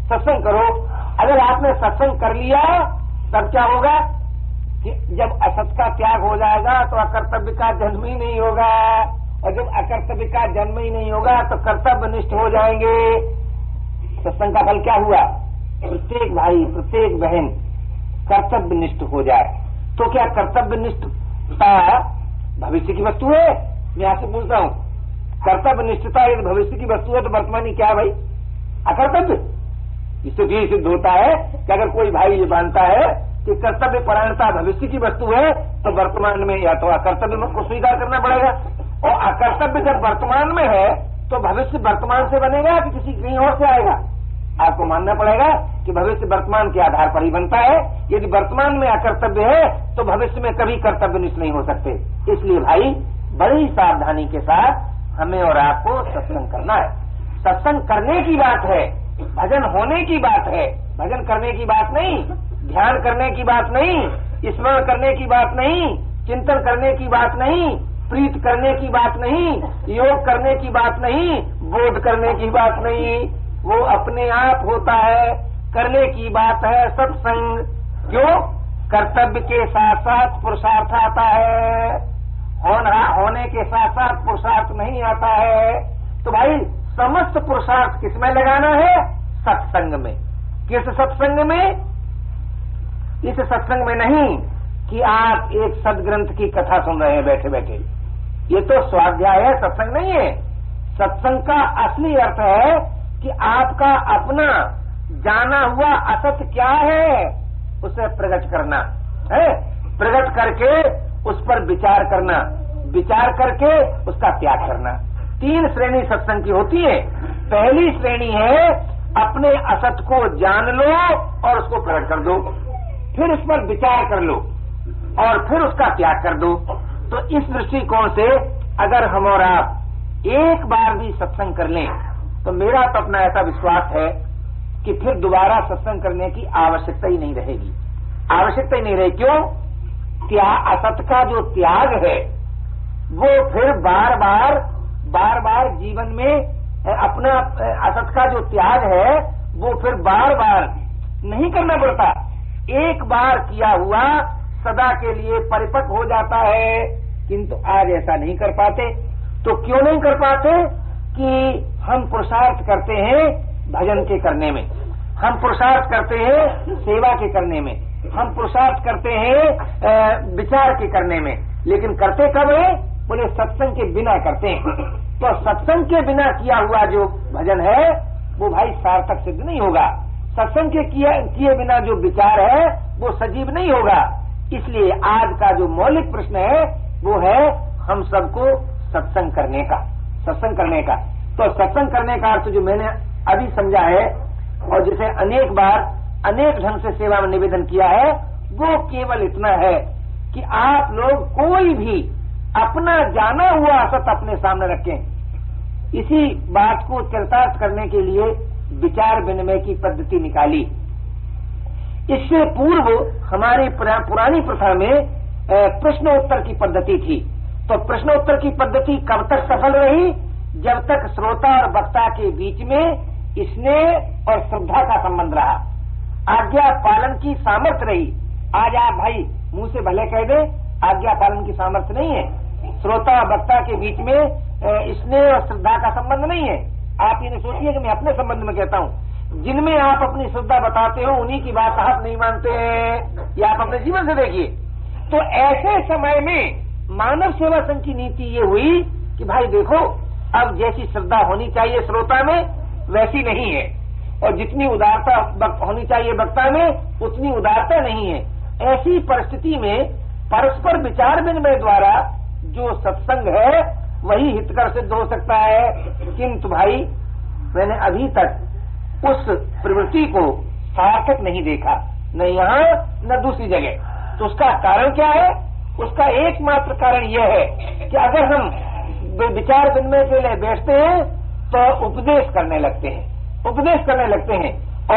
सत्संग करो। अगर आपने सत्संग कर लिया तब क्या होगा कि जब असत का त्याग हो जाएगा तो अकर्तव्य का जन्म ही नहीं होगा, और जब अकर्तव्य का जन्म ही नहीं होगा तो कर्तव्य निष्ठ हो जाएंगे। सत्संग का फल क्या हुआ? प्रत्येक भाई प्रत्येक बहन कर्तव्य निष्ठ हो जाए। तो क्या कर्तव्य निष्ठता भविष्य की वस्तु है? मैं आपसे पूछता हूँ, कर्तव्य निष्ठता यदि भविष्य की वस्तु है तो वर्तमान क्या है भाई? अकर्तव्य। इससे भी सिद्ध होता है कि अगर कोई भाई ये मानता है कि कर्तव्य परायणता भविष्य की वस्तु है तो वर्तमान में या तो अकर्तव्य को स्वीकार करना पड़ेगा, और अकर्तव्य जब वर्तमान में है तो भविष्य वर्तमान से बनेगा कि किसी कहीं और से आएगा? आपको मानना पड़ेगा कि भविष्य वर्तमान के आधार पर ही बनता है। यदि वर्तमान में अकर्तव्य है तो भविष्य में कभी कर्तव्य निष्ठ नहीं हो सकते। इसलिए भाई बड़ी सावधानी के साथ हमें और आपको सत्संग करना है। सत्संग करने की बात है, भजन होने की बात है, भजन करने की बात नहीं, ध्यान करने की बात नहीं, स्मरण करने की बात नहीं, चिंतन करने की बात नहीं, प्रीत करने की बात नहीं, योग करने की बात नहीं, बोध करने की बात नहीं। वो अपने आप होता है। करने की बात है सत्संग। क्यों? कर्तव्य के साथ साथ पुरुषार्थ आता है, होने के साथ साथ पुरुषार्थ नहीं आता है। तो भाई समस्त पुरुषार्थ किसमें लगाना है? सत्संग में। किस सत्संग में? इस सत्संग में नहीं कि आप एक सदग्रंथ की कथा सुन रहे हैं बैठे बैठे, ये तो स्वाध्याय है, सत्संग नहीं है। सत्संग का असली अर्थ है कि आपका अपना जाना हुआ असत क्या है उसे प्रकट करना है, प्रकट करके उस पर विचार करना, विचार करके उसका त्याग करना। 3 श्रेणी सत्संग की होती है। पहली श्रेणी है अपने असत को जान लो और उसको प्रकट कर दो, फिर उस पर विचार कर लो और फिर उसका त्याग कर दो। तो इस दृष्टिकोण से अगर हम और आप एक बार भी सत्संग कर लें तो मेरा तो अपना ऐसा विश्वास है कि फिर दोबारा सत्संग करने की आवश्यकता ही नहीं रहेगी। आवश्यकता ही नहीं रहेगी। क्यों? असत का जो त्याग है वो फिर बार बार जीवन में अपना असत का जो त्याग है वो फिर बार बार नहीं करना पड़ता। एक बार किया हुआ सदा के लिए परिपक्व हो जाता है, किंतु आज ऐसा नहीं कर पाते। तो क्यों नहीं कर पाते? कि हम पुरुषार्थ करते हैं भजन के करने में, हम पुरुषार्थ करते हैं सेवा के करने में, हम पुरुषार्थ करते हैं विचार के करने में, लेकिन करते कब है? बोले सत्संग के बिना करते हैं। तो सत्संग के बिना किया हुआ जो भजन है वो भाई सार्थक सिद्ध नहीं होगा। सत्संग के किए बिना जो विचार है वो सजीव नहीं होगा। इसलिए आज का जो मौलिक प्रश्न है वो है हम सबको सत्संग करने का, सत्संग करने का। तो सत्संग करने का अर्थ जो मैंने अभी समझा है और जिसे अनेक बार अनेक ढंग से सेवा में निवेदन किया है वो केवल इतना है कि आप लोग कोई भी अपना जाना हुआ असत अपने सामने रखें। इसी बात को चरितार्थ करने के लिए विचार विनिमय की पद्धति निकाली। इससे पूर्व हमारी पुरानी प्रथा में प्रश्नोत्तर की पद्धति थी। तो प्रश्नोत्तर की पद्धति कब तक सफल रही? जब तक श्रोता और वक्ता के बीच में स्नेह और श्रद्धा का संबंध रहा, आज्ञा पालन की सामर्थ्य रही। आज आप भाई मुंह से भले कह दे, आज्ञा पालन की सामर्थ्य नहीं है। श्रोता और वक्ता के बीच में स्नेह और श्रद्धा का संबंध नहीं है। आप ये नहीं सोचिए कि मैं अपने संबंध में कहता हूँ। जिनमें आप अपनी श्रद्धा बताते हो उन्हीं की बात आप नहीं मानते हैं, या आप अपने जीवन से देखिए। तो ऐसे समय में मानव सेवा संघ की नीति ये हुई कि भाई देखो, अब जैसी श्रद्धा होनी चाहिए श्रोता में वैसी नहीं है, और जितनी उदारता होनी चाहिए वक्ता में उतनी उदारता नहीं है। ऐसी परिस्थिति में परस्पर विचार विनिमय द्वारा जो सत्संग है वही हितकर सिद्ध हो सकता है। किंतु भाई मैंने अभी तक उस प्रवृत्ति को सार्थक नहीं देखा, न यहाँ न दूसरी जगह। तो उसका कारण क्या है? उसका एकमात्र कारण यह है कि अगर हम विचार विनिमय के लिए बैठते हैं तो उपदेश करने लगते हैं,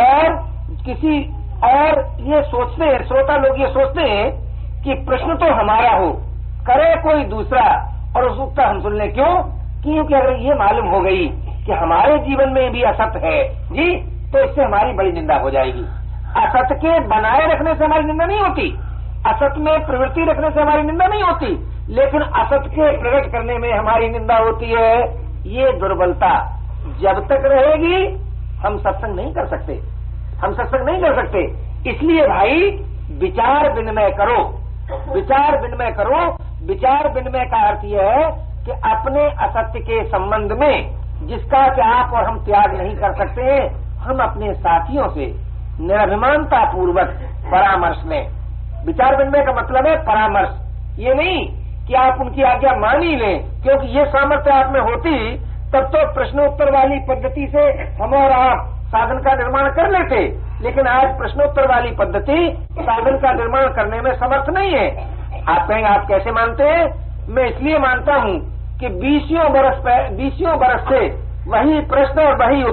और ये सोचते हैं, श्रोता लोग ये सोचते हैं कि प्रश्न तो हमारा हो, करे कोई दूसरा और उस उत्तर हम सुन लें। क्यों? क्योंकि अगर ये मालूम हो गई कि हमारे जीवन में भी असत है जी, तो इससे हमारी बड़ी निंदा हो जाएगी। असत के बनाए रखने से हमारी निंदा नहीं होती, असत में प्रवृत्ति रखने से हमारी निंदा नहीं होती, लेकिन असत के प्रकट करने में हमारी निंदा होती है। ये दुर्बलता जब तक रहेगी हम सत्संग नहीं कर सकते, हम सत्संग नहीं कर सकते। इसलिए भाई विचार विनिमय करो, विचार विनिमय करो। विचार विनिमय का अर्थ यह है कि अपने असत्य के संबंध में जिसका कि आप और हम त्याग नहीं कर सकते, हम अपने साथियों से निरभिमानता पूर्वक परामर्श लें। विचार विनिमय का मतलब है परामर्श, ये नहीं कि आप उनकी आज्ञा मान ही लें, क्योंकि ये सामर्थ्य आप में होती तब तो प्रश्नोत्तर वाली पद्धति से हम और आप साधन का निर्माण कर लेते। लेकिन आज प्रश्नोत्तर वाली पद्धति साधन का निर्माण करने में समर्थ नहीं है। आप कहेंगे आप कैसे मानते हैं? मैं इसलिए मानता हूँ कि 20 बरस से वही प्रश्न और वही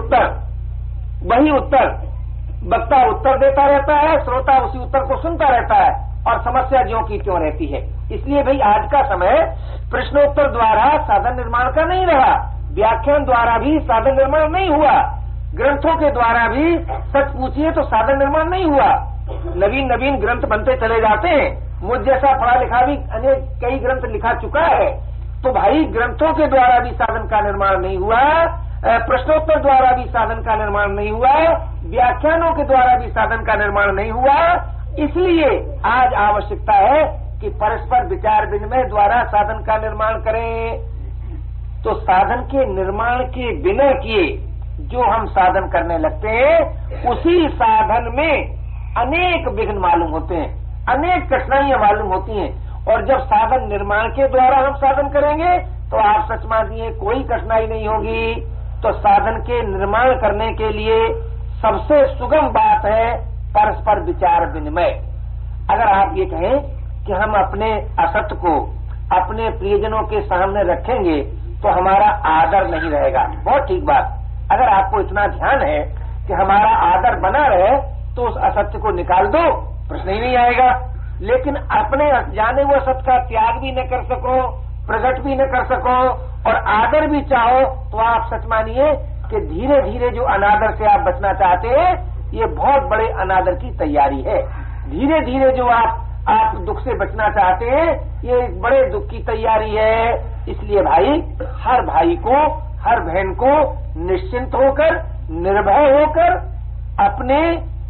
उत्तर वक्ता उत्तर देता रहता है, श्रोता उसी उत्तर को सुनता रहता है और समस्या ज्यों की त्यों रहती है। इसलिए भाई आज का समय प्रश्नोत्तर द्वारा साधन निर्माण का नहीं रहा, व्याख्यान द्वारा भी साधन निर्माण नहीं हुआ, ग्रंथों के द्वारा भी सच पूछिए तो साधन निर्माण नहीं हुआ। नवीन नवीन ग्रंथ बनते चले जाते हैं, मुझ जैसा पढ़ा लिखा भी अनेक कई ग्रंथ लिखा चुका है, तो भाई ग्रंथों के द्वारा भी साधन का निर्माण नहीं हुआ, प्रश्नोत्तर द्वारा भी साधन का निर्माण नहीं हुआ, व्याख्यानों के द्वारा भी साधन का निर्माण नहीं हुआ। इसलिए आज आवश्यकता है कि परस्पर विचार विनिमय द्वारा साधन का निर्माण करें। तो साधन के निर्माण के बिना किए जो हम साधन करने लगते हैं, उसी साधन में अनेक विघ्न मालूम होते हैं, अनेक कठिनाइयां मालूम होती हैं। और जब साधन निर्माण के द्वारा हम साधन करेंगे तो आप सच मानिए कोई कठिनाई नहीं होगी। तो साधन के निर्माण करने के लिए सबसे सुगम बात है परस्पर विचार विनिमय। अगर आप ये कहें कि हम अपने असत्य को अपने प्रियजनों के सामने रखेंगे तो हमारा आदर नहीं रहेगा, बहुत ठीक बात। अगर आपको इतना ध्यान है कि हमारा आदर बना रहे तो उस असत्य को निकाल दो, प्रश्न ही नहीं आएगा। लेकिन अपने जाने हुए असत्य का त्याग भी न कर सको, प्रकट भी न कर सको और आदर भी चाहो, तो आप सच मानिए कि धीरे धीरे जो अनादर से आप बचना चाहते हैं, ये बहुत बड़े अनादर की तैयारी है। धीरे धीरे जो आप दुख से बचना चाहते हैं, ये एक बड़े दुख की तैयारी है। इसलिए भाई हर भाई को, हर बहन को निश्चिंत होकर, निर्भय होकर अपने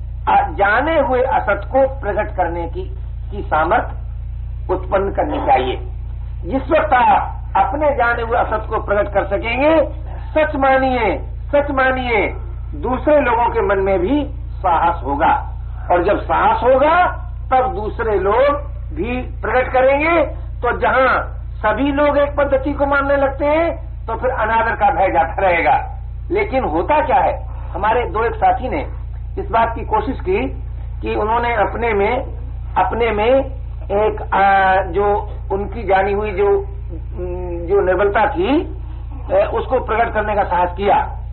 जाने हुए असत को प्रकट करने की सामर्थ्य उत्पन्न करनी चाहिए। जिस वक्त आप अपने जाने हुए असत को प्रकट कर सकेंगे, सच मानिए दूसरे लोगों के मन में भी साहस होगा, और जब साहस होगा तब दूसरे लोग भी प्रकट करेंगे। तो जहां सभी लोग एक पद्धति को मानने लगते हैं तो फिर अनादर का भय जाता रहेगा। लेकिन होता क्या है, हमारे दो एक साथी ने इस बात की कोशिश की कि उन्होंने अपने में एक जो उनकी जानी हुई जो निर्बलता थी उसको प्रकट करने का साहस किया,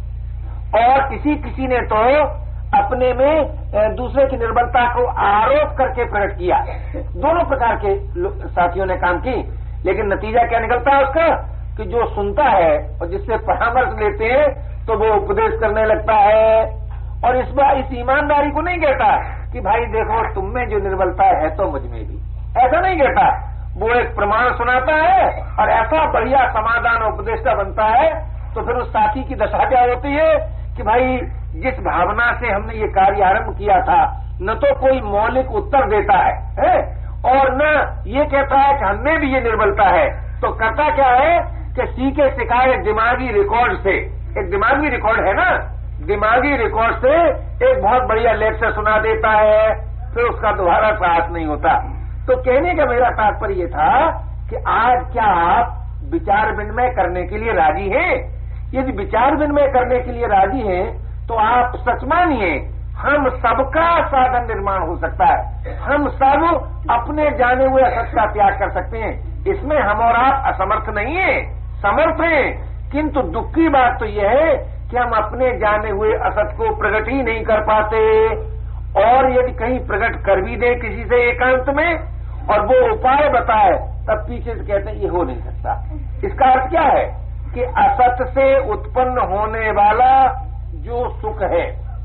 और किसी ने तो अपने में दूसरे की निर्बलता को आरोप करके प्रकट किया। दोनों प्रकार के साथियों ने काम की, लेकिन नतीजा क्या निकलता है उसका कि जो सुनता है और जिससे परामर्श लेते हैं तो वो उपदेश करने लगता है, और इस ईमानदारी को नहीं कहता कि भाई देखो तुम में जो निर्बलता है तो मुझ में भी, ऐसा नहीं कहता। वो एक प्रमाण सुनाता है और ऐसा बढ़िया समाधान उपदेश का बनता है। तो फिर उस साथी की दशा क्या होती है कि भाई जिस भावना से हमने ये कार्य आरंभ किया था, न तो कोई मौलिक उत्तर देता है और न ये कहता है कि हमें भी ये निर्बलता है, तो करता क्या है कि सीखे सिखाए दिमागी रिकॉर्ड से, एक दिमागी रिकॉर्ड है ना, दिमागी रिकॉर्ड से एक बहुत बढ़िया लेक्चर सुना देता है, फिर उसका दोबारा साहस नहीं होता। तो कहने का मेरा तात्पर्य ये था कि आज क्या आप विचार विनिमय करने के लिए राजी हैं? यदि विचार विनिमय करने के लिए राजी हैं तो आप सच मानिए हम सबका साधन निर्माण हो सकता है, हम सब अपने जाने हुए असत का त्याग कर सकते हैं। इसमें हम और आप असमर्थ नहीं है, समर्थ हैं। किंतु दुख की बात तो यह है कि हम अपने जाने हुए असत को प्रकट ही नहीं कर पाते, और यदि कहीं प्रकट कर भी दे किसी से एकांत में और वो उपाय बताए, तब पीछे से कहते हैं ये हो नहीं सकता। इसका अर्थ क्या है कि असत से उत्पन्न होने वाला जो सुख है,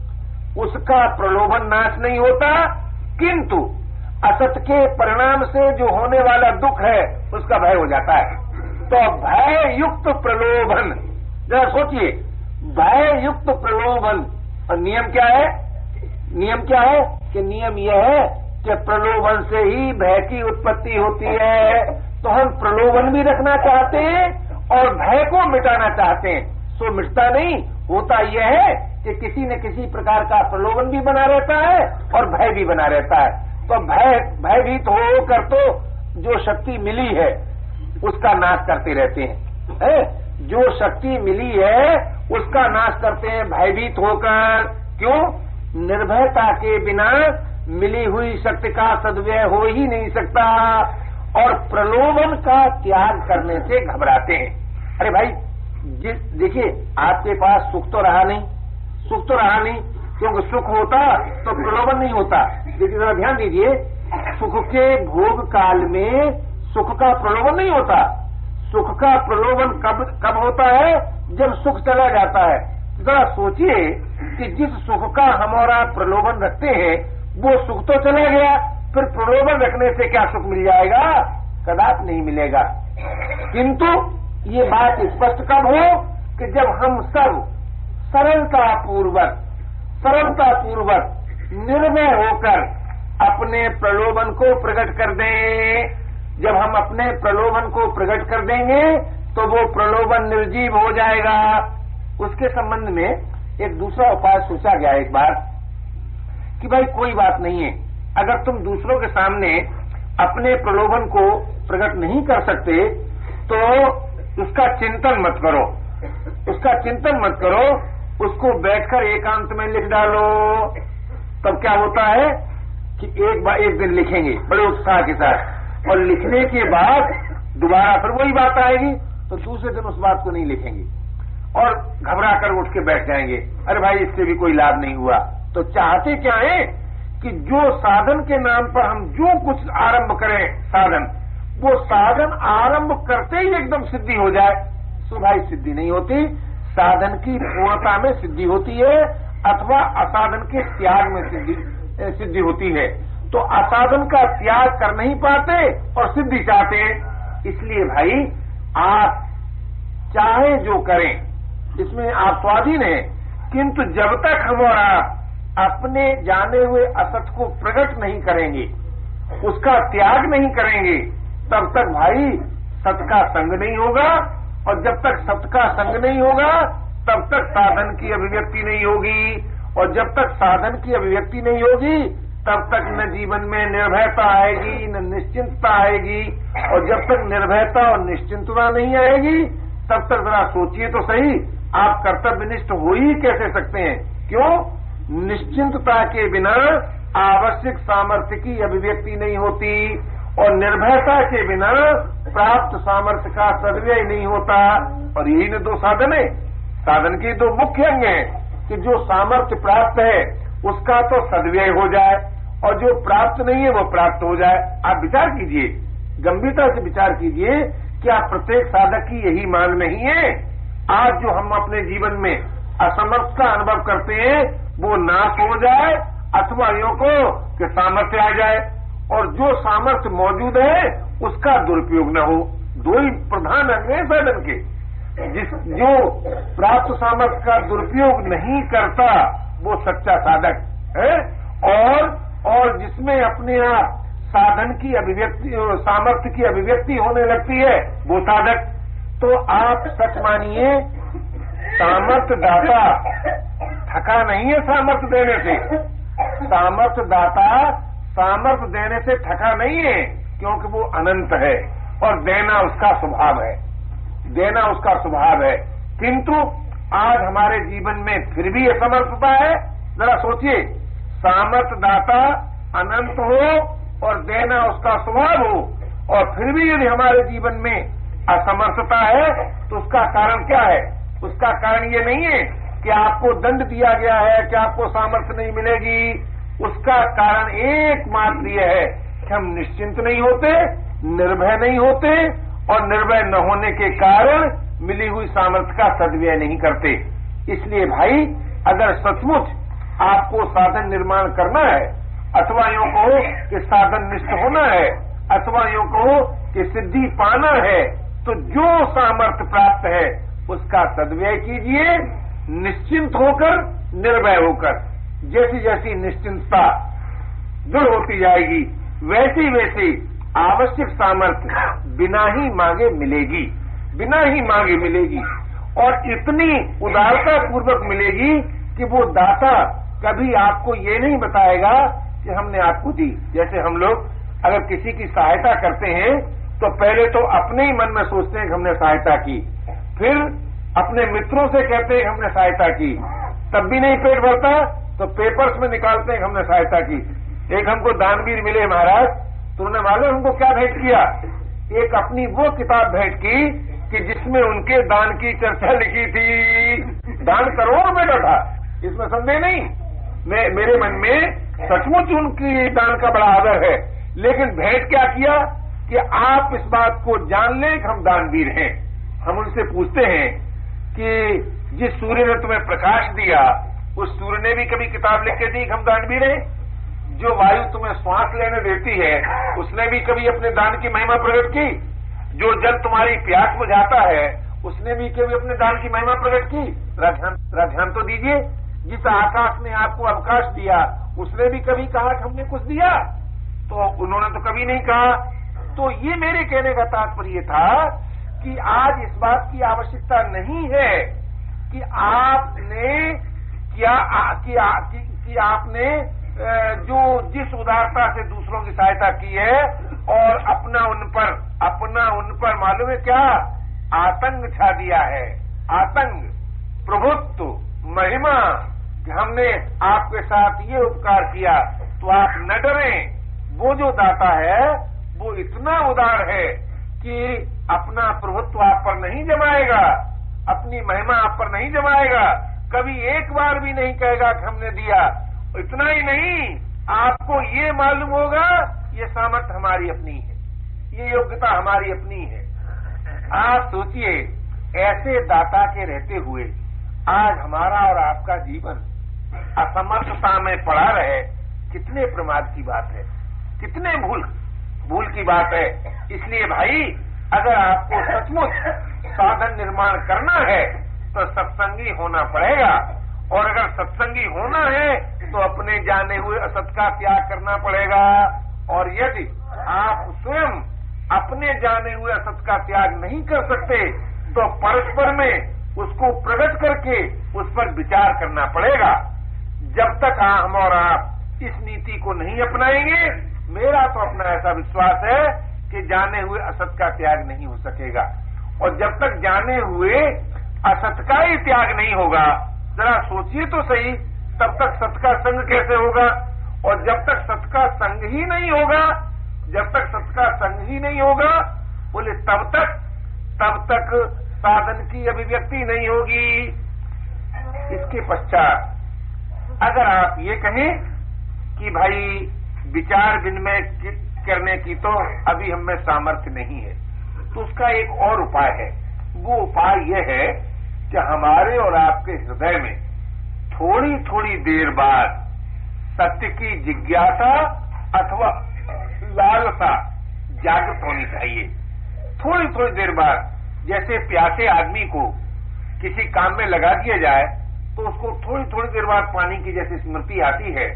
उसका प्रलोभन नाश नहीं होता, किंतु असत के परिणाम से जो होने वाला दुख है उसका भय हो जाता है। तो भय युक्त प्रलोभन, जरा सोचिए, भय युक्त प्रलोभन। और नियम क्या है? नियम क्या है कि नियम यह है कि प्रलोभन से ही भय की उत्पत्ति होती है। तो हम प्रलोभन भी रखना चाहते हैं और भय को मिटाना चाहते हैं, सो मिटता नहीं। होता यह है कि किसी न किसी प्रकार का प्रलोभन भी बना रहता है और भय भी बना रहता है। तो भयभीत होकर तो जो शक्ति मिली है उसका नाश करते रहते हैं, जो शक्ति मिली है उसका नाश करते हैं भयभीत होकर। क्यों? निर्भयता के बिना मिली हुई शक्ति का सद्व्यय हो ही नहीं सकता, और प्रलोभन का त्याग करने से घबराते हैं। अरे भाई देखिए, आपके पास सुख तो रहा नहीं, सुख तो रहा नहीं, क्योंकि सुख होता तो प्रलोभन नहीं होता। देखिए जरा ध्यान दीजिए, सुख के भोग काल में सुख का प्रलोभन नहीं होता। सुख का प्रलोभन कब होता है? जब सुख चला जाता है। जरा सोचिए कि जिस सुख का हमारा प्रलोभन रखते हैं वो सुख तो चला गया, फिर प्रलोभन रखने से क्या सुख मिल जाएगा? कदापि नहीं मिलेगा। किंतु ये बात स्पष्ट कब हो कि जब हम सब सरलता पूर्वक निर्भय होकर अपने प्रलोभन को प्रकट कर दें। जब हम अपने प्रलोभन को प्रकट कर देंगे तो वो प्रलोभन निर्जीव हो जाएगा। उसके संबंध में एक दूसरा उपाय सोचा गया एक बार कि भाई कोई बात नहीं है, अगर तुम दूसरों के सामने अपने प्रलोभन को प्रकट नहीं कर सकते तो उसका चिंतन मत करो, उसका चिंतन मत करो, उसको बैठकर एकांत में लिख डालो। तब क्या होता है कि एक दिन लिखेंगे बड़े उत्साह के साथ, और लिखने के बाद दोबारा फिर वही बात आएगी तो दूसरे दिन उस बात को नहीं लिखेंगे और घबरा कर उठ के बैठ जाएंगे, अरे भाई इससे भी कोई लाभ नहीं हुआ। तो चाहते क्या है कि जो साधन के नाम पर हम जो कुछ आरंभ करें साधन, वो साधन आरंभ करते ही एकदम सिद्धि हो जाए। तो भाई सिद्धि नहीं होती, साधन की पूर्णता में सिद्धि होती है अथवा असाधन के त्याग में सिद्धि होती है। तो असाधन का त्याग कर नहीं पाते और सिद्धि चाहते हैं। इसलिए भाई आप चाहे जो करें इसमें आप स्वाधीन हैं, किंतु जब तक हमारा अपने जाने हुए असत को प्रकट नहीं करेंगे, उसका त्याग नहीं करेंगे, तब तक भाई सत का संग नहीं होगा, और जब तक सत का संग नहीं होगा तब तक साधन की अभिव्यक्ति नहीं होगी, और जब तक साधन की अभिव्यक्ति नहीं होगी तब तक न जीवन में निर्भयता आएगी न निश्चिंतता आएगी। और जब तक निर्भयता और निश्चिंतता नहीं आएगी तब तक जरा सोचिए तो सही, आप कर्तव्यनिष्ठ हो ही कैसे सकते हैं? क्यों? निश्चिंतता के बिना आवश्यक सामर्थ्य की अभिव्यक्ति नहीं होती, और निर्भयता के बिना प्राप्त सामर्थ्य का सद्व्यय नहीं होता। और यही न दो साधन है, साधन के दो मुख्य अंग हैं कि जो सामर्थ्य प्राप्त है उसका तो सद्व्यय हो जाए और जो प्राप्त नहीं है वो प्राप्त हो जाए। आप विचार कीजिए, गंभीरता से विचार कीजिए, क्या प्रत्येक साधक की यही मान नहीं है? आज जो हम अपने जीवन में असमर्थ का अनुभव करते हैं वो नाश हो जाए अथवा योग को कि सामर्थ्य आ जाए, और जो सामर्थ्य मौजूद है उसका दुरुपयोग न हो। दो ही प्रधान अंग हैं साधन के। जो प्राप्त सामर्थ्य का दुरुपयोग नहीं करता वो सच्चा साधक है, और जिसमें अपने आप साधन की अभिव्यक्ति सामर्थ्य की अभिव्यक्ति होने लगती है वो साधक। तो आप सच मानिए, सामर्थ्य दाता थका नहीं है सामर्थ्य देने से, सामर्थ्य दाता सामर्थ्य देने से थका नहीं है, क्योंकि वो अनंत है और देना उसका स्वभाव है, देना उसका स्वभाव है। किंतु आज हमारे जीवन में फिर भी असमर्थता है। जरा सोचिए, सामर्थ्य दाता अनंत हो और देना उसका स्वभाव हो, और फिर भी यदि हमारे जीवन में असमर्थता है तो उसका कारण क्या है? उसका कारण ये नहीं है कि आपको दंड दिया गया है कि आपको सामर्थ्य नहीं मिलेगी। उसका कारण एकमात्र यह है कि हम निश्चिंत नहीं होते, निर्भय नहीं होते, और निर्भय न होने के कारण मिली हुई सामर्थ्य का सद्व्यय नहीं करते। इसलिए भाई, अगर सचमुच आपको साधन निर्माण करना है, अथवा यूं कहो कि साधन निष्ठ होना है, अथवा यूं कहो कि सिद्धि पाना है, तो जो सामर्थ्य प्राप्त है उसका सद्व्यय कीजिए, निश्चिंत होकर, निर्भय होकर। जैसी जैसी निश्चिंतता दृढ़ होती जाएगी, वैसी वैसी आवश्यक सामर्थ्य बिना ही मांगे मिलेगी, बिना ही मांगे मिलेगी, और इतनी उदारता पूर्वक मिलेगी कि वो दाता कभी आपको ये नहीं बताएगा कि हमने आपको दी। जैसे हम लोग अगर किसी की सहायता करते हैं तो पहले तो अपने ही मन में सोचते हैं कि हमने सहायता की, फिर अपने मित्रों से कहते हैं कि हमने सहायता की, तब भी नहीं पेट भरता तो पेपर्स में निकालते हैं कि हमने सहायता की। एक हमको दानवीर मिले महाराज, तो उन्होंने मालूम हमको क्या भेंट किया, एक अपनी वो किताब भेंट की कि जिसमें उनके दान की चर्चा लिखी थी। दान करोड़ों में था, इसमें संदेह नहीं। मेरे मन में सचमुच उनकी दान का बड़ा आदर है, लेकिन भेंट क्या किया कि आप इस बात को जान लें कि हम दानवीर हैं। हम उनसे पूछते हैं कि जिस सूर्य ने तुम्हें प्रकाश दिया, उस सूर्य ने भी कभी किताब लिख के दी कि हम दानवीर हैं? जो वायु तुम्हें श्वास लेने देती है, उसने भी कभी अपने दान की महिमा प्रकट की? जो जल तुम्हारी प्यास बुझाता है, उसने भी कभी अपने दान की महिमा प्रकट की? ध्यान तो दीजिए। जिस आकाश ने आपको अवकाश दिया, उसने भी कभी कहा कि हमने कुछ दिया? तो उन्होंने तो कभी नहीं कहा। तो ये मेरे कहने का तात्पर्य था कि आज इस बात की आवश्यकता नहीं है कि आपने आपने जो जिस उदारता से दूसरों की सहायता की है और अपना उन पर मालूम है क्या आतंक छा दिया है। आतंक, प्रभुत्व, महिमा कि हमने आपके साथ ये उपकार किया, तो आप न डरें। वो जो दाता है वो इतना उदार है कि अपना प्रभुत्व आप पर नहीं जमाएगा, अपनी महिमा आप पर नहीं जमाएगा, कभी एक बार भी नहीं कहेगा कि हमने दिया। इतना ही नहीं, आपको ये मालूम होगा ये सामर्थ्य हमारी अपनी है, ये योग्यता हमारी अपनी है। आप सोचिए, ऐसे दाता के रहते हुए आज हमारा और आपका जीवन असमर्थता में पड़ा रहे, कितने प्रमाद की बात है, कितने भूल की बात है। इसलिए भाई, अगर आपको सचमुच साधन निर्माण करना है तो सत्संगी होना पड़ेगा, और अगर सत्संगी होना है तो अपने जाने हुए असत का त्याग करना पड़ेगा। और यदि आप स्वयं अपने जाने हुए असत का त्याग नहीं कर सकते तो परस्पर में उसको प्रकट करके उस पर विचार करना पड़ेगा। जब तक हम और आप इस नीति को नहीं अपनाएंगे, मेरा तो अपना ऐसा विश्वास है कि जाने हुए असत का त्याग नहीं हो सकेगा। और जब तक जाने हुए असत का ही त्याग नहीं होगा, जरा सोचिए तो सही, तब तक सत का संग कैसे होगा? और जब तक सत का संग ही नहीं होगा, जब तक सत का संग ही नहीं होगा, बोले तब तक साधन की अभिव्यक्ति नहीं होगी। इसके पश्चात अगर आप ये कहें कि भाई विचार विनिमय करने की तो अभी हमें सामर्थ्य नहीं है, तो उसका एक और उपाय है। वो उपाय यह है कि हमारे और आपके हृदय में थोड़ी थोड़ी देर बाद सत्य की जिज्ञासा अथवा लालसा जागृत होनी चाहिए। थोड़ी थोड़ी देर बाद, जैसे प्यासे आदमी को किसी काम में लगा दिया जाए तो उसको थोड़ी थोड़ी देर बाद पानी की जैसी स्मृति आती है,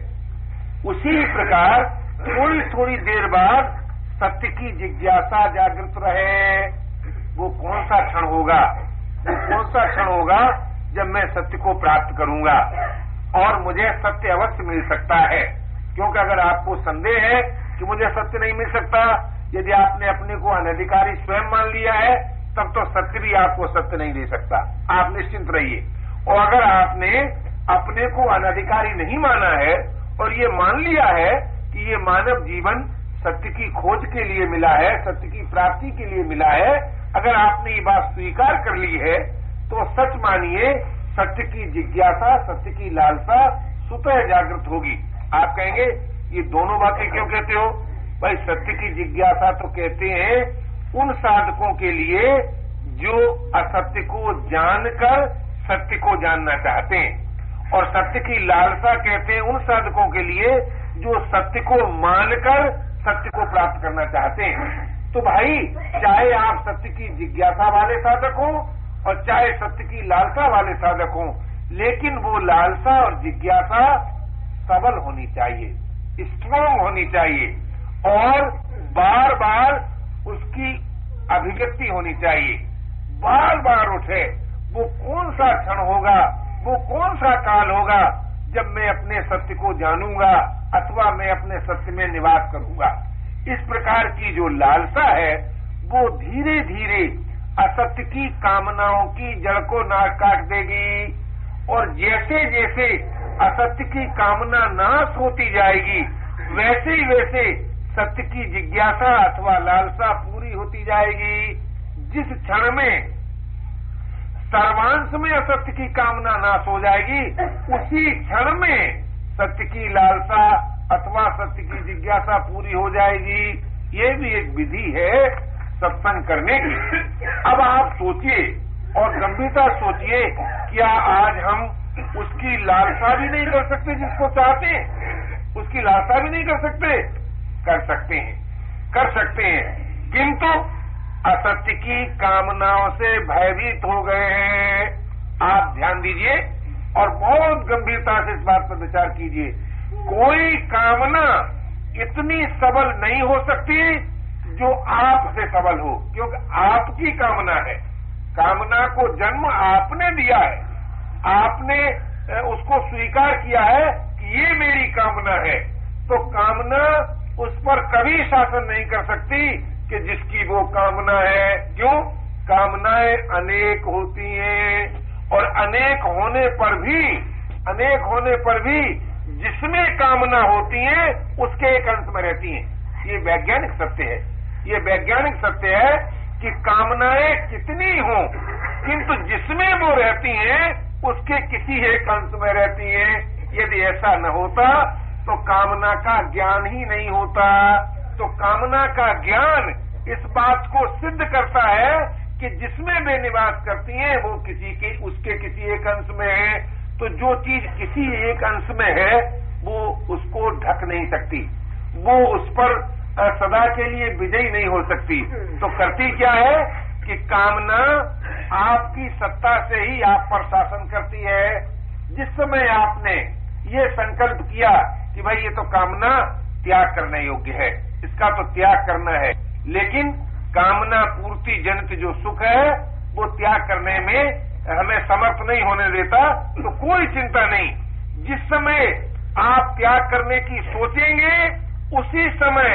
उसी प्रकार थोड़ी थोड़ी देर बाद सत्य की जिज्ञासा जागृत रहे। वो कौन सा क्षण होगा? वो कौन सा क्षण होगा जब मैं सत्य को प्राप्त करूंगा और मुझे सत्य अवश्य मिल सकता है। क्योंकि अगर आपको संदेह है कि मुझे सत्य नहीं मिल सकता, यदि आपने अपने को अनधिकारी स्वयं मान लिया है, तब तो सत्य भी आपको सत्य नहीं दे सकता। आप निश्चिंत रहिए। और अगर आपने अपने को अनधिकारी नहीं माना है और ये मान लिया है कि ये मानव जीवन सत्य की खोज के लिए मिला है, सत्य की प्राप्ति के लिए मिला है, अगर आपने ये बात स्वीकार कर ली है तो सच मानिए, सत्य की जिज्ञासा, सत्य की लालसा स्वतः जागृत होगी। आप कहेंगे ये दोनों बातें क्यों कहते हो? भाई, सत्य की जिज्ञासा तो कहते हैं उन साधकों के लिए जो असत्य को जानकर सत्य को जानना चाहते हैं, और सत्य की लालसा कहते हैं उन साधकों के लिए जो सत्य को मानकर सत्य को प्राप्त करना चाहते हैं। तो भाई, चाहे आप सत्य की जिज्ञासा वाले साधक हो और चाहे सत्य की लालसा वाले साधक हो, लेकिन वो लालसा और जिज्ञासा सबल होनी चाहिए, स्ट्रांग होनी चाहिए और बार बार उसकी अभिव्यक्ति होनी चाहिए, बार बार उठे। वो कौन सा क्षण होगा, वो कौन सा काल होगा जब मैं अपने सत्य को जानूंगा अथवा मैं अपने सत्य में निवास करूंगा। इस प्रकार की जो लालसा है वो धीरे धीरे असत्य की कामनाओं की जड़ को नाश काट देगी और जैसे जैसे असत्य की कामना नाश होती जाएगी वैसे ही वैसे सत्य की जिज्ञासा अथवा लालसा पूरी होती जाएगी। जिस क्षण में सर्वांश में असत्य की कामना नाश हो जाएगी उसी क्षण में सत्य की लालसा अथवा सत्य की जिज्ञासा पूरी हो जाएगी। ये भी एक विधि है सत्संग करने की। अब आप सोचिए और गंभीरता सोचिए, क्या आज हम उसकी लालसा भी नहीं कर सकते जिसको चाहते हैं? उसकी लालसा भी नहीं कर सकते? कर सकते हैं, कर सकते हैं, किंतु असत्य की कामनाओं से भयभीत हो गए हैं। आप ध्यान दीजिए और बहुत गंभीरता से इस बात पर विचार कीजिए। कोई कामना इतनी सबल नहीं हो सकती जो आपसे सबल हो, क्योंकि आपकी कामना है। कामना को जन्म आपने दिया है, आपने उसको स्वीकार किया है कि ये मेरी कामना है, तो कामना उस पर कभी शासन नहीं कर सकती कि जिसकी वो कामना है। क्यों? कामनाएं अनेक होती हैं और अनेक होने पर भी जिसमें कामना होती है उसके एक अंश में रहती हैं। ये वैज्ञानिक सत्य है, ये वैज्ञानिक सत्य है कि कामनाएं कितनी हों किंतु जिसमें वो रहती हैं उसके किसी एक अंश में रहती हैं। यदि ऐसा न होता तो कामना का ज्ञान ही नहीं होता। तो कामना का ज्ञान इस बात को सिद्ध करता है कि जिसमें वे निवास करती हैं वो उसके किसी एक अंश में है। तो जो चीज किसी एक अंश में है वो उसको ढक नहीं सकती, वो उस पर सदा के लिए विजयी नहीं हो सकती। तो करती क्या है कि कामना आपकी सत्ता से ही आप पर शासन करती है। जिस समय आपने ये संकल्प किया कि भाई ये तो कामना त्याग करने योग्य है, इसका तो त्याग करना है, लेकिन कामना पूर्ति जनित जो सुख है वो त्याग करने में हमें समर्थ नहीं होने देता, तो कोई चिंता नहीं। जिस समय आप त्याग करने की सोचेंगे उसी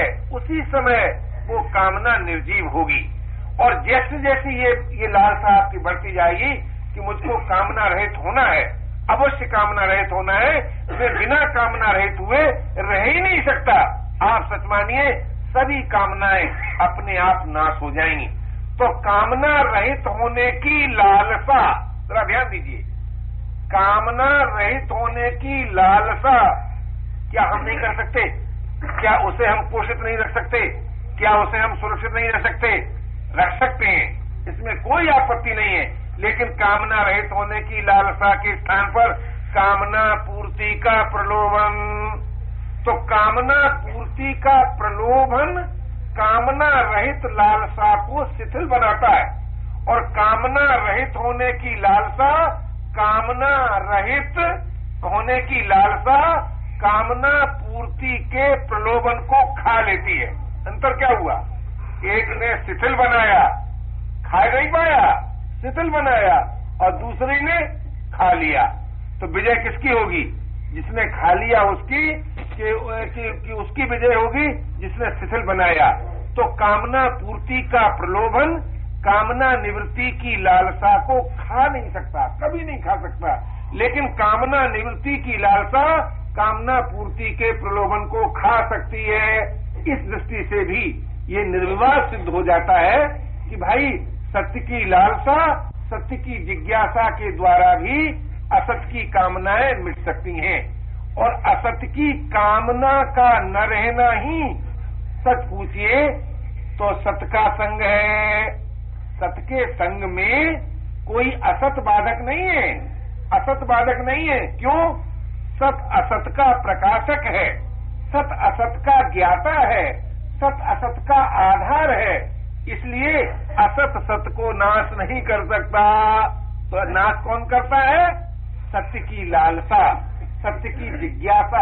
समय वो कामना निर्जीव होगी। और जैसे जैसे ये लालसा आपकी बढ़ती जाएगी कि मुझको कामना रहित होना है, अवश्य कामना रहित होना है, मैं बिना कामना रहित हुए रह ही नहीं सकता। आप सच मानिए सभी कामनाएं अपने आप नाश हो जाएंगी। तो कामना रहित होने की लालसा, जरा ध्यान दीजिए, कामना रहित होने की लालसा क्या हम नहीं कर सकते? क्या उसे हम पोषित नहीं रख सकते? क्या उसे हम सुरक्षित नहीं रख सकते? रख सकते हैं, इसमें कोई आपत्ति नहीं है। लेकिन कामना रहित होने की लालसा के स्थान पर कामना पूर्ति का प्रलोभन, तो कामना पूर्ति का प्रलोभन कामना रहित लालसा को शिथिल बनाता है और कामना रहित होने की लालसा कामना रहित होने की लालसा कामना पूर्ति के प्रलोभन को खा लेती है। अंतर क्या हुआ? एक ने शिथिल बनाया, खा नहीं पाया, शिथिल बनाया, और दूसरे ने खा लिया। तो विजय किसकी होगी? जिसने खा लिया उसकी कि उसकी विजय होगी जिसने शिथिल बनाया। तो कामना पूर्ति का प्रलोभन कामना निवृत्ति की लालसा को खा नहीं सकता, कभी नहीं खा सकता, लेकिन कामना निवृत्ति की लालसा कामना पूर्ति के प्रलोभन को खा सकती है। इस दृष्टि से भी ये निर्विवाद सिद्ध हो जाता है कि भाई सत्य की लालसा, सत्य की जिज्ञासा के द्वारा भी असत्य की कामनाएं मिट सकती हैं। और असत्य की कामना का न रहना ही सच पूछिए तो सत्य का संग है। सत्य के संग में कोई असत बाधक नहीं है। असत बाधक नहीं है। क्यों? सत असत का प्रकाशक है, सत असत का ज्ञाता है, सत असत का आधार है। इसलिए असत सत को नाश नहीं कर सकता। तो नाश कौन करता है? सत्य की लालसा, सत्य की जिज्ञासा।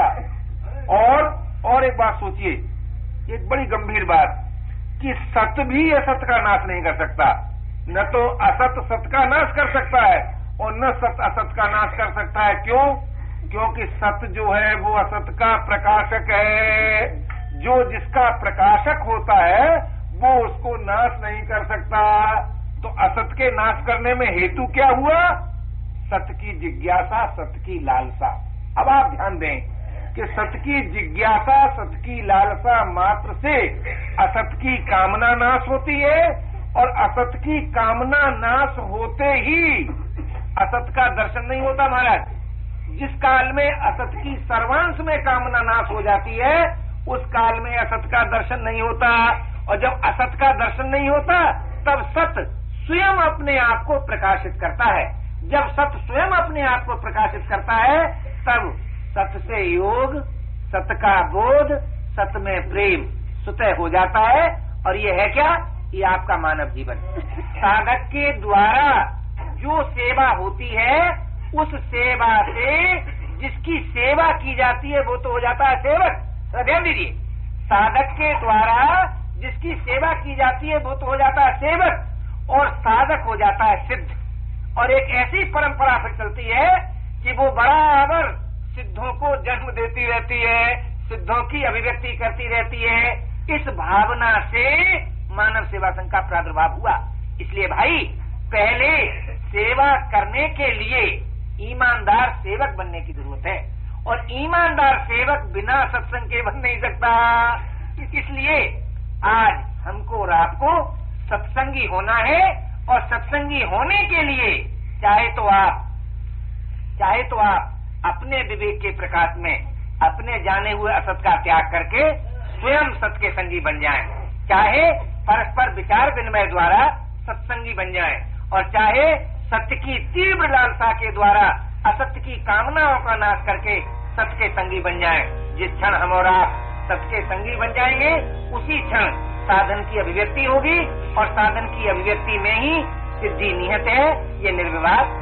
और एक बात सोचिए, एक बड़ी गंभीर बात, कि सत्य भी असत का नाश नहीं कर सकता। न तो असत सत का नाश कर सकता है और न सत असत का नाश कर सकता है। क्यों? क्योंकि सत्य जो है वो असत का प्रकाशक है। जो जिसका प्रकाशक होता है वो उसको नाश नहीं कर सकता। तो असत के नाश करने में हेतु क्या हुआ? सत्य की जिज्ञासा, सत्य की लालसा। अब आप ध्यान दें कि सत्य की जिज्ञासा, सत्य की लालसा मात्र से असत की कामना नाश होती है और असत की कामना नाश होते ही असत का दर्शन नहीं होता। महाराज, जिस काल में असत की सर्वांश में कामना नाश हो जाती है उस काल में असत का दर्शन नहीं होता। और जब असत का दर्शन नहीं होता तब सत्य स्वयं अपने आप को प्रकाशित करता है। जब सत्य स्वयं अपने आप को प्रकाशित करता है तब सत्य से योग, सत्य का बोध, सत्य में प्रेम स्वतः हो जाता है। और ये है क्या? ये आपका मानव जीवन। साधक के द्वारा जो सेवा होती है उस सेवा से जिसकी सेवा की जाती है वो तो हो जाता है सेवक। ध्यान दीजिए, साधक के द्वारा जिसकी सेवा की जाती है वो तो हो जाता है सेवक और साधक हो जाता है सिद्ध। और एक ऐसी परंपरा फिर चलती है कि वो बराबर सिद्धों को जन्म देती रहती है, सिद्धों की अभिव्यक्ति करती रहती है। इस भावना से मानव सेवा संघ का प्रादुर्भाव हुआ। इसलिए भाई, पहले सेवा करने के लिए ईमानदार सेवक बनने की जरूरत है और ईमानदार सेवक बिना सत्संग के बन नहीं सकता। इसलिए आज हमको और आपको सत्संगी होना है और सत्संगी होने के लिए चाहे तो आप अपने विवेक के प्रकाश में अपने जाने हुए असत का त्याग करके स्वयं सत्य के संगी बन जाएं, चाहे परस्पर विचार विनिमय द्वारा सत्संगी बन जाएं और चाहे सत्य की तीव्र लालसा के द्वारा असत्य की कामनाओं का नाश करके सत्य के संगी बन जाएं। जिस क्षण हम और आप सत्य के संगी बन जाएंगे उसी क्षण साधन की अभिव्यक्ति होगी और साधन की अभिव्यक्ति में ही सिद्धि निहित है। ये निर्विवाद